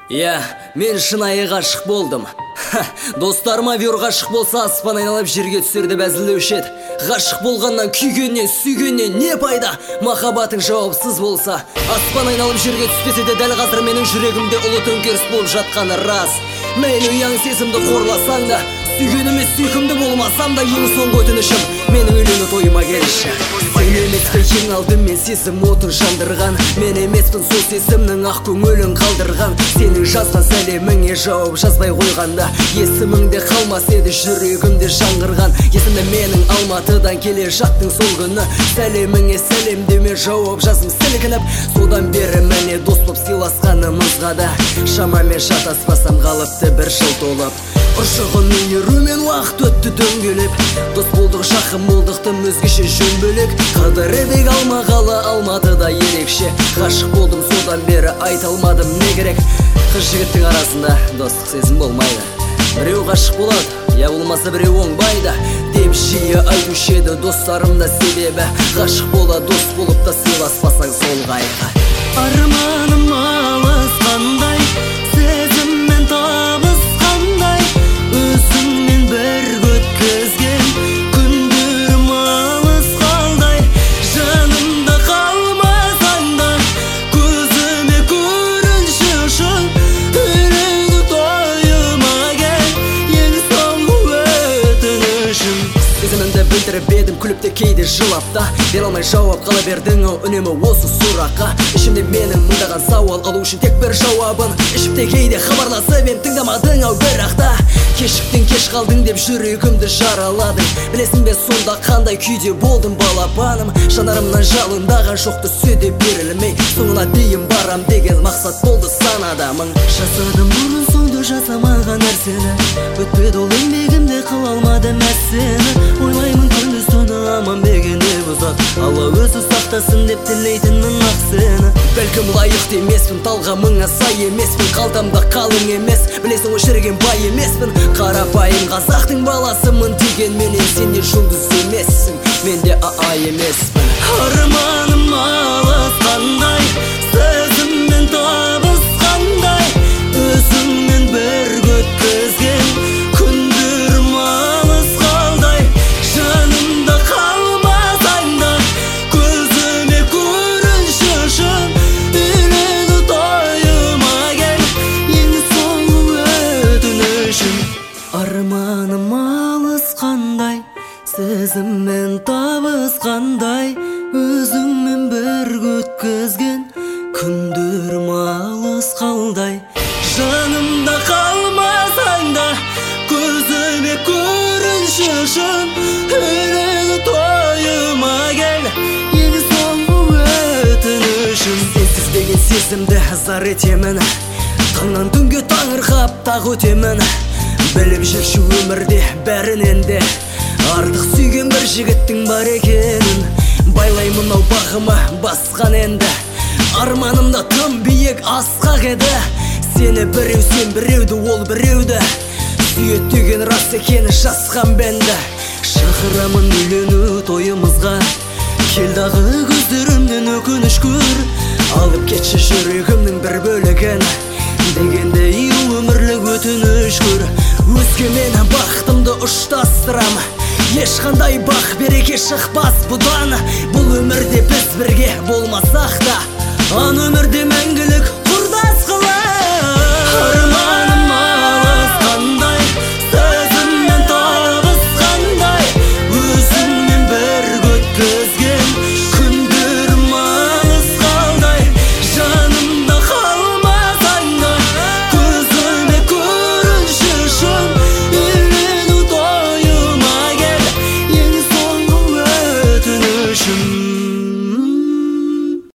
Мен шынайы ғашық болдым. Достарыма вер ғашық болса аспан айналып жерге түсер деп әзілдеуші еді. Ғашық болғаннан, күйгеннен, сүйгеннен не пайда? Махаббатың жауапсыз болса, аспан айналып жерге түспесе де дәл қазір менің жүрегімде ұлы төңкеріс болып жатқаны рас. Мейлі ұяң сезімді қорласаң да, сүйгеніме сүйкімді болмасам да, ең соңғы өтінішім менің үйлену тойыма келші. Сен емеспе ең алдымен сезім отын жандырған, мен емеспін сол сезімнің ақ көңілін қалдырған. Сенің жазған сәлеміңе жауап жазбай қойғанда, есіміңде қалмас еді жүрегімде жаңғырған. Есімде менің Алматыдан келе жаттың сол күні, сәлеміңе сәлем деме жауап жазым сілкініп. Содан бері міне дос боп сыйласқанымызға да шамамен шатаспасам қалыпты бір жыл толып. Ұршығының ерумен уақыт өтті дөңгелеп, дос болдық, жақын болдық, тым өзгеше жөн бөлек. Қыдыр едік алмағалы Алматыда ерекше, ғашық болдым, содан бері айта алмадым не керек. Қыз жігіттің арасында достық сезім болмайды, біреу ғашық болады, я болмаса біреу оңбайды деп жиі айтушы еді достарым да. Себебі ғашық бола дос болып та сыйласпасаң сол қайғы. Арманым алысқандай, сезіммен табысқандай, өзіңмен бір өткізген күндерім алыс қалдай. Жанымда қалмасаң да, көзіме көрінші үшін, үйлену тойыма кел, ең соңғы өтінішім. Сезімімді білдіріп едім, күліп те кейде жылап та, бере алмай жауап қала бердің-ау үнемі осы сұраққа. Ішімде менің мыңдаған сауал, алу үшін тек бір жауабын ішіп те кейде хабарласып ем, тыңдамадың-ау бірақ та. Кешіктің, кеш қалдың деп жүрегімді жараладың. Білесің бе сонда қандай күйде болдым балапаным? Жанарымнан жалындаған жоқ түссе де берілмей, соңына дейін барам деген мақсат болды санада мың. Жасадым бұрын соңды жасамаған нәрсені, өтпеді ол еңбегімде қыла алмадым әсені. Ойлаймын күндіз түні аман бергенде бұзат, Алла өзі сақтасын деп тілейтінмін ақ сені. Бәлкім лайықты емеспін, талғамыңа сай емеспін, қалтамда қалың емес, білесің ғой шіріген бай емеспін. Қарапайым қазақтың баласымын дегенменен сен де жұлдыз емессің, мен де ай емеспін. Арманым алысқандай, сезіммен табысқандай, өзіңмен бір өткізген күндерім алыс қалдай. Жанымда қалмасаң да, көзіме көрінші үшін, үйлену тойыма кел, ең соңғы өтінішім. Арманым алысқандай, сезіммен табысқандай, өзіңмен бір өткізген күндерім алыс қалдай. Жанымда қалмасаң да, көзіме көрінші үшін, үйлену тойыма кел, ең соңғы өтінішім. Сенсіз деген сезімді зар етемін, таңнан түнге таңырқап тағы өтемін. Біліп жүрші өмірде бәрінен де артық сүйген бір жігіттің бар екенін. Байлаймын ау бағыма басқан енді, арманымда тым биік асқақ еді. Сені біреу, сен біреуді, ол біреуді сүйет деген рас екені жасқан бенді. Шақырамын үйлену тойымызға, кел дағы көздерімнен өкініш көр, алып кетші жүрегімнің бір бөлігін, дегендей өмірлік өтініш көр. Өзгемен бақытымды ұштастырам, ешқандай бақ береке шықпас бұдан. Бұл өмірде біз бірге болмасақ та, ан өмірде мәңгілік